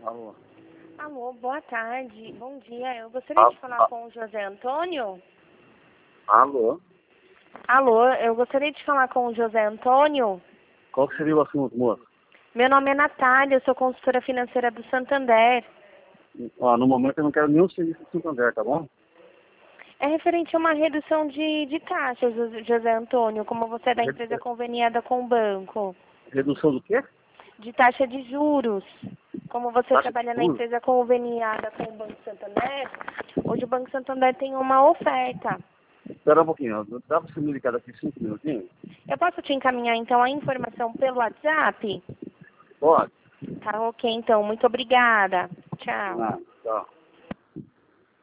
Alô. Alô, boa tarde. Bom dia. Eu gostaria de falar com o José Antônio. Alô. Alô, eu gostaria de falar com o José Antônio. Qual que seria o assunto, moço? Meu nome é Natália, eu sou consultora financeira do Santander. No momento eu não quero nenhum serviço do Santander, tá bom? É referente a uma redução de taxas, José Antônio, como você é da empresa conveniada com o banco. Redução do quê? De taxa de juros. Como você Taxa de trabalha na juros? empresa conveniada com o Banco Santander, hoje o Banco Santander tem uma oferta. Espera um pouquinho, dá pra você me ligar daqui 5 minutinhos? Eu posso te encaminhar então a informação pelo WhatsApp? Pode. Tá ok, então. Muito obrigada. Tchau. Tchau.